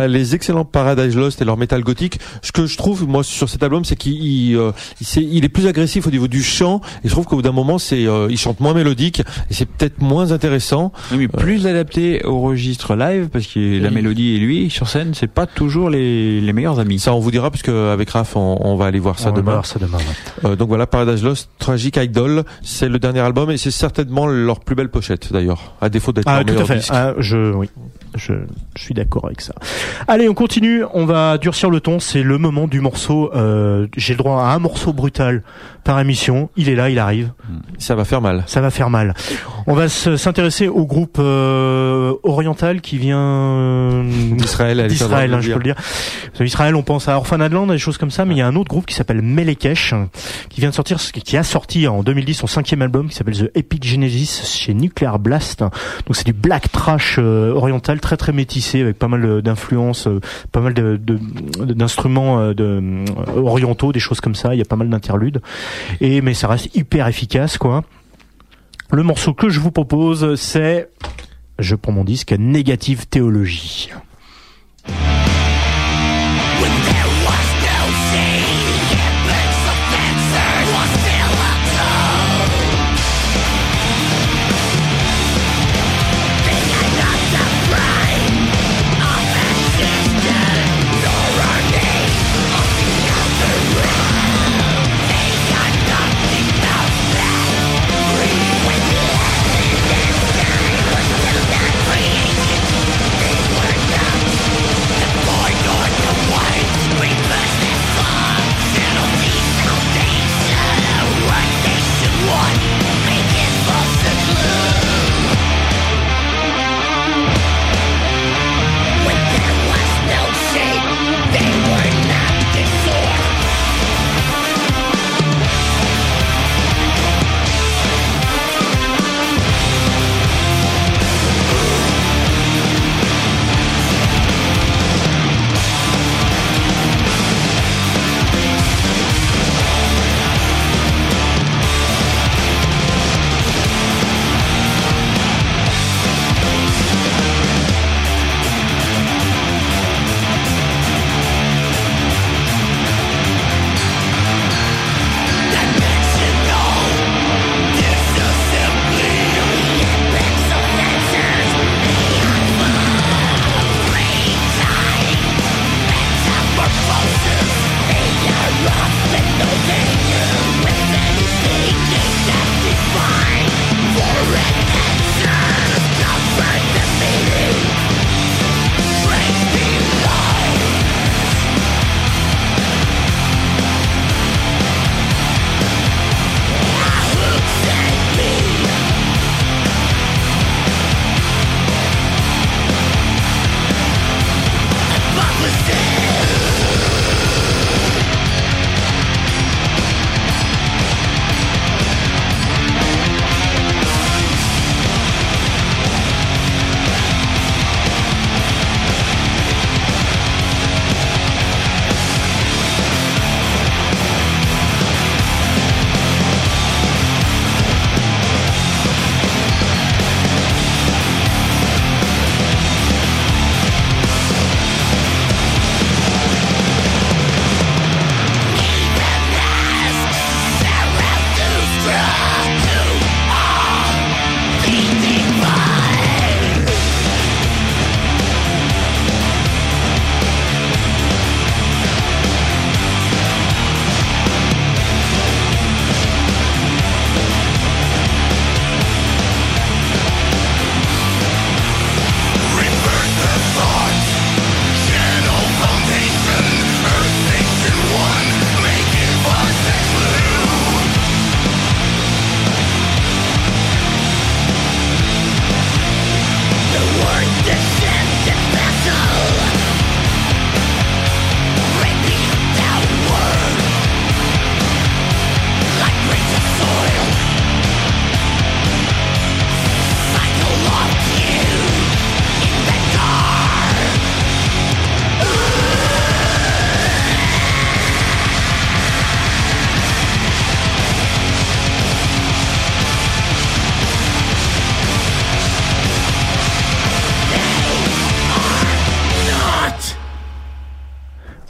a les excellents Paradise Lost et leur métal gothique. Ce que je trouve, moi, sur cet album, c'est qu'il il, euh, il, c'est, il est plus agressif au niveau du chant, et je trouve qu'au bout d'un moment, c'est, euh, il chante moins mélodique, et c'est peut-être moins intéressant. Oui, mais plus euh, adapté au registre live, parce que oui. La mélodie et lui, sur scène, c'est pas toujours les, les meilleurs amis. Ça, on vous dira, parce qu'avec Raph, on, on va aller voir ça on demain. Va voir ça demain. Ouais. Euh, donc voilà, Paradise Lost, Tragic Idol, c'est le dernier album, et c'est certainement leur plus belle pochette, d'ailleurs, à défaut d'être ah, leur tout meilleur à fait. disque. Ah, je, oui. Je, je suis d'accord avec ça. Allez, on continue. On va durcir le ton. C'est le moment du morceau. Euh, j'ai le droit à un morceau brutal par émission. Il est là, il arrive. Ça va faire mal. Ça va faire mal. On va se, s'intéresser au groupe euh, oriental qui vient d'Israël. D'Israël, hein, je peux le dire. Israël, on pense à Orphanadland, des choses comme ça, mais il y a un autre groupe qui s'appelle Melekesh, qui vient de sortir, qui a sorti en deux mille dix son cinquième album, qui s'appelle The Epic Genesis chez Nuclear Blast. Donc c'est du black trash euh, oriental, très très métissé, avec pas mal d'influences, euh, pas mal de, de, d'instruments euh, de, euh, orientaux, des choses comme ça. Il y a pas mal d'interludes. Et mais ça reste hyper efficace, quoi. Le morceau que je vous propose, c'est, je prends mon disque, Négative Théologie. We're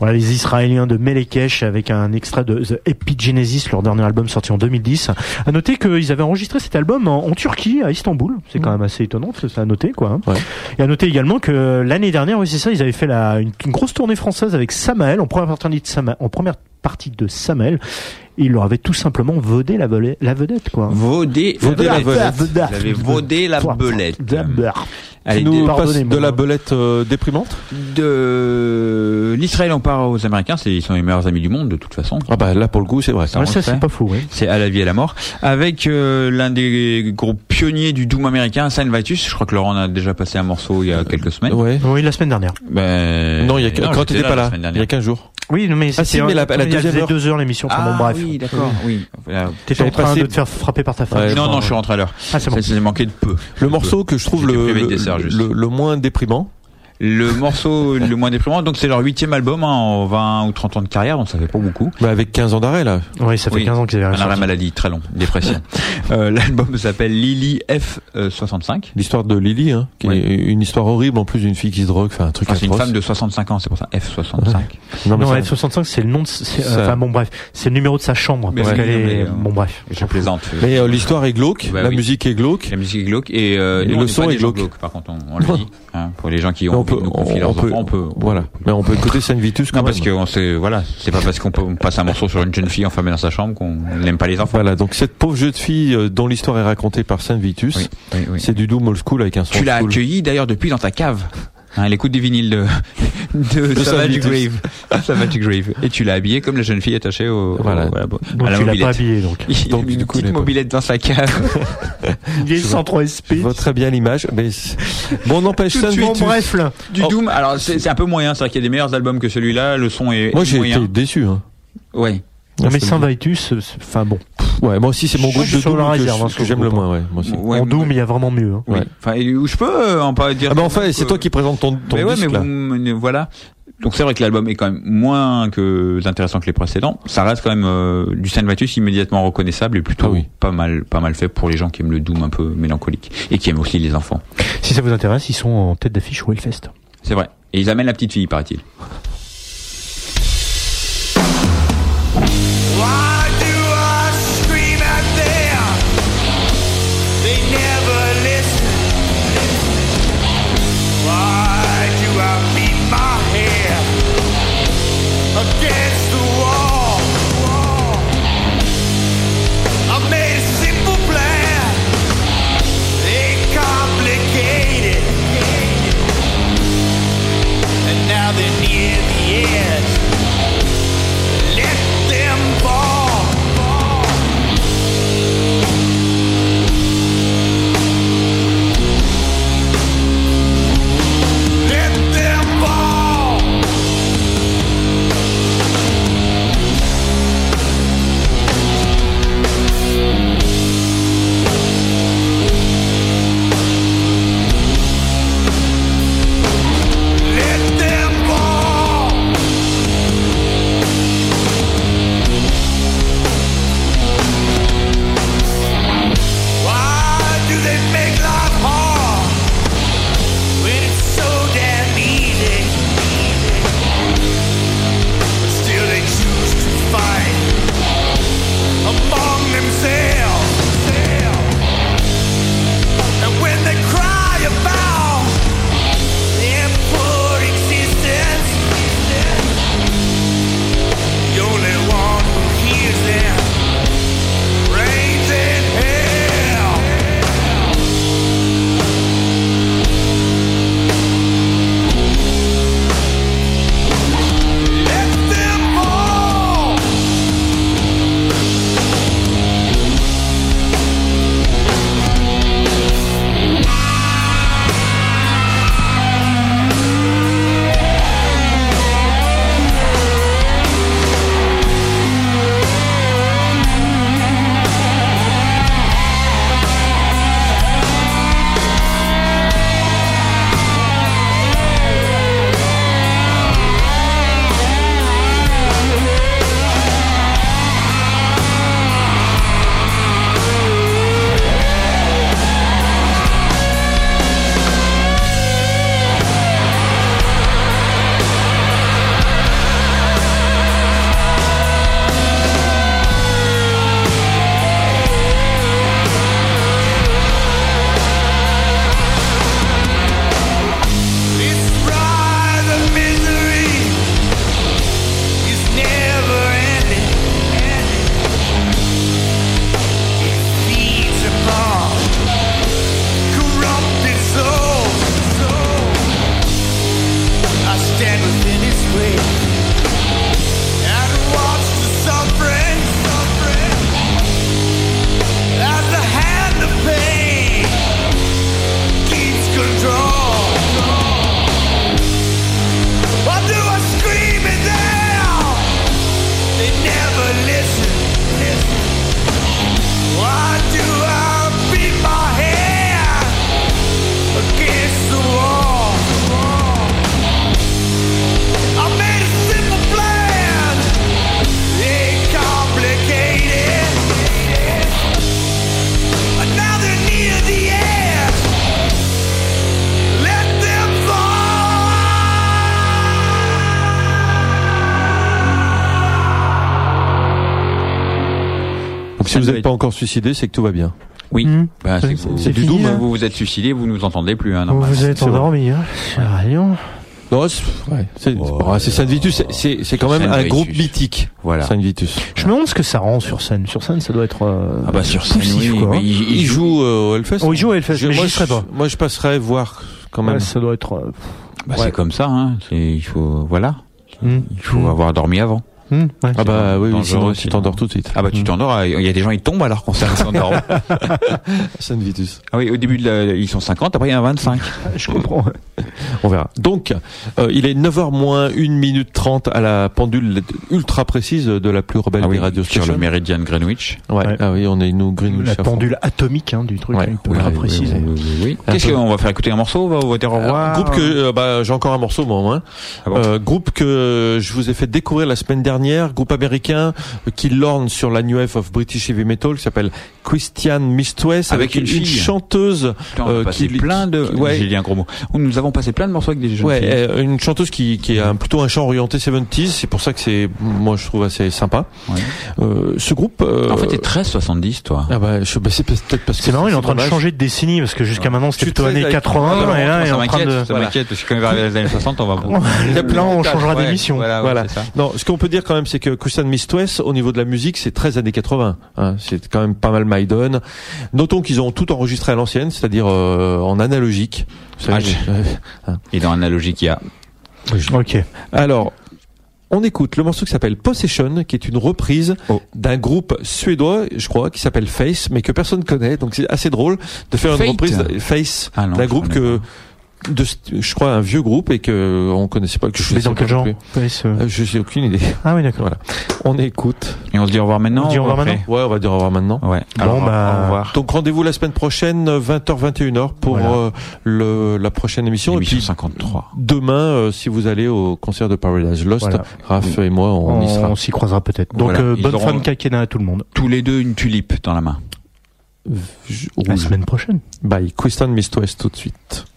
Voilà, les Israéliens de Melekesh avec un extrait de The Epigenesis, leur dernier album sorti en deux mille dix. À noter qu'ils avaient enregistré cet album en, en Turquie, à Istanbul. C'est quand même assez étonnant, c'est à noter, quoi. Hein. Ouais. Et à noter également que l'année dernière, oui, c'est ça, ils avaient fait la, une, une grosse tournée française avec Samael, en première partie de Samael, en première partie de Samael. Et ils leur avaient tout simplement vaudé la, volée, la vedette, quoi. Vaudé, vaudé la vedette. Vous avez vaudé la belette. Allez, tu nous passes de la belette euh, déprimante. De l'Israël, on part aux Américains, c'est, ils sont les meilleurs amis du monde de toute façon. Ah bah là pour le coup c'est vrai. Ça, ouais, ça c'est pas fou, oui. C'est à la vie et à la mort. Avec euh, l'un des groupes pionniers du doom américain, Saint Vitus. Je crois que Laurent en a déjà passé un morceau il y a quelques semaines. Ouais. Oui, la semaine dernière. Ben non, il y a non, quand t'étais pas là, il y a quinze jours. Oui, mais ah si, mais la, la deuxième heure. deux heures l'émission. Ah bon, bref. oui, d'accord. Oui. Voilà. T'étais en train de te faire frapper par ta femme. Ouais, non, non, je suis rentré à l'heure. Ah, c'est bon. C'est manqué de peu. Le morceau que je trouve le, le, le, le moins déprimant. Le morceau le moins déprimant, donc c'est leur huitième album hein, en vingt ou trente ans de carrière, donc ça fait pas beaucoup. Bah avec quinze ans d'arrêt là. Oui, ça fait oui, quinze ans qu'ils avaient un arrêt maladie très long, dépression. euh, l'album s'appelle Lily F soixante-cinq. L'histoire de Lily, hein, qui oui. est une histoire horrible en plus d'une fille qui se drogue, enfin un truc. Ah, c'est une femme de soixante-cinq ans, c'est pour ça F soixante-cinq. non, non F soixante-cinq c'est le nom de, c'est, euh, enfin bon bref, c'est le numéro de sa chambre. Parce ouais, qu'elle est, mais, euh, bon bref. Je plaisante. Mais euh, l'histoire est glauque, bah, la oui. musique est glauque. La musique est glauque et, euh, et nous, le son est glauque. glauque. Par contre, on, on le dit, hein, pour les gens qui ont envie de nous confier leurs enfants, on peut. Voilà. Mais on peut écouter Saint Vitus quand non, même. parce que on sait, voilà, c'est pas parce qu'on peut, on passe un morceau sur une jeune fille enfermée dans sa chambre qu'on n'aime pas les enfants. Voilà. Donc cette pauvre jeune fille euh, dont l'histoire est racontée par Saint Vitus, oui, oui, oui. c'est du doom old school avec un son. Tu l'as school. accueilli d'ailleurs depuis dans ta cave. Hein, elle écoute des vinyles de, de, de Savage Grave. Savage Grave. Et tu l'as habillé comme la jeune fille attachée au, voilà. au, voilà, donc à la tu mobilette. L'as pas habillé, donc. Il donc, a mis une petite mobilette dans sa cave. Une vieille cent trois S P. Je vois très bien l'image, mais bon, n'empêche, ça bon, bref, là. Du oh. Doom. Alors, c'est, c'est un peu moyen. C'est vrai qu'il y a des meilleurs albums que celui-là. Le son est, moi, j'ai moyen. été déçu, hein. Ouais. Non, mais Saint Vitus, enfin bon. Ouais, moi aussi c'est mon groupe de Doom que, réserve, que, que j'aime le moins, ouais. Moi aussi. Ouais, en Doom, il y a vraiment mieux. Hein. Oui. Ouais. Enfin, où je peux en pas dire. Ah ben enfin, c'est que... toi qui présente ton, ton mais disque ouais, mais là. Vous, voilà. Donc c'est vrai que l'album est quand même moins que intéressant que les précédents. Ça reste quand même euh, du Saint Vitus immédiatement reconnaissable et plutôt ah oui. pas mal, pas mal fait pour les gens qui aiment le Doom un peu mélancolique et qui aiment aussi les enfants. Si ça vous intéresse, ils sont en tête d'affiche au Hellfest. C'est vrai. Et ils amènent la petite fille, paraît-il. Against the wall, I made a simple plan, they complicated, and now they're near the Si vous n'êtes pas encore suicidé, c'est que tout va bien. Oui, Mmh. bah, c'est, C'est- c'est, c'est du fini, tout. hein. Vous vous êtes suicidé, vous nous entendez plus. Hein, Vous normalement. vous êtes c'est endormi, hein. Rayon. Non, c'est, ouais, c'est, Oh, oh, c'est Saint Vitus, c'est, c'est, c'est quand même Saint un Vitus. groupe mythique. Voilà. Saint Vitus. Je me demande ce que ça rend sur scène. Sur scène, ça doit être. Euh, Ah bah sur scène, poussif, oui, quoi, mais hein. il, Il joue euh, au Hellfest. Oh, il joue au Hellfest, Je- mais moi, j'y serais je- pas. Moi, je passerais voir quand même. Ouais, ça doit être. euh, Bah, Ouais. c'est comme ça. Hein. C'est, il faut, voilà, hmm. il faut Hmm. avoir dormi avant. Hmm, ouais. Ah bah oui, oui, dangereux, sinon tu sinon. t'endors tout de suite. Ah bah tu t'endors. Il y a des gens ils tombent alors qu'on s'endort. Saint Vitus. Ah oui, au début de la, ils sont cinquante, après il y en a vingt-cinq. Je comprends. On verra. Donc, euh, il est neuf heures moins une minute trente à la pendule ultra précise de la plus rebelle Ah oui, des radio sur le Meridian Greenwich. Ouais. Ouais. Ah oui, on est nous Greenwich. La à fond. pendule atomique hein, du truc, Ouais. hein, il peut Oui, pas oui, préciser. Oui, oui, oui. Un Qu'est-ce peu. qu'on va faire écouter un morceau? On va, on va dire au revoir. Euh, groupe que euh, bah j'ai encore un morceau moi au moins. Ah bon Euh, groupe que je vous ai fait découvrir la semaine dernière, groupe américain euh, qui lorne sur la new wave of British heavy metal qui s'appelle Christian Mistwest Avec une fille. chanteuse Putain, on a euh, passé qui plein de. qui- ouais. J'ai dit un gros mot. Nous avons passé plein de morceaux avec des jeunes Ouais, filles. euh, une chanteuse qui, qui a un, plutôt un chant orienté soixante-dix, c'est pour ça que c'est, moi je trouve assez sympa. Ouais. Euh, ce groupe. Euh, En fait, t'es treize soixante-dix, toi. ah bah, je, bah, c'est peut-être parce que C'est marrant, il est en train de dommage. changer de décennie parce que jusqu'à maintenant c'était Je suis plutôt très années avec- quatre-vingts Ah, et là il est ça en train m'inquiète, de. ça m'inquiète, parce que quand il va arriver les années soixante, on va. Il y a plein, on changera Ouais, d'émission. Voilà, ouais, Voilà. c'est ça. Non, ce qu'on peut dire quand même, c'est que Christian Mistwest, au niveau de la musique, c'est treize années quatre-vingts. Hein, c'est quand même pas mal Maiden. Notons qu'ils ont tout enregistré à l'ancienne, c'est-à-dire euh, en analogique. Vous savez, Ah, euh, hein. Et dans Analogique, il y a. Ok. Alors, on écoute le morceau qui s'appelle Possession, qui est une reprise Oh. d'un groupe suédois, je crois, qui s'appelle Face, mais que personne connaît. Donc c'est assez drôle de faire une Fate. reprise de- Face Ah non, d'un je groupe connais que, de, je crois, un vieux groupe et que on connaissait pas. Que je Mais dans connaissais quel pas genre non plus. Ouais, ce- Euh, Je n'ai aucune idée. Ah oui, d'accord. Voilà. On écoute. Et on se dit au revoir maintenant. On se dit au ou revoir après maintenant Ouais, on va dire au revoir maintenant. Ouais. Bon, Alors, bah, au revoir. Donc rendez-vous la semaine prochaine, vingt heures vingt et une heures pour Voilà. euh, le, la prochaine émission. Émission et puis cinquante-trois. demain, euh, si vous allez au concert de Paradise Lost, Voilà. Raph et moi, on, y sera. On s'y croisera peut-être. Donc Voilà, euh, ils bonne auront- fin de quinquennat à tout le monde. Tous les deux une tulipe dans la main. Je- La rouge. semaine prochaine. Bye. Christian Mistwest tout de suite.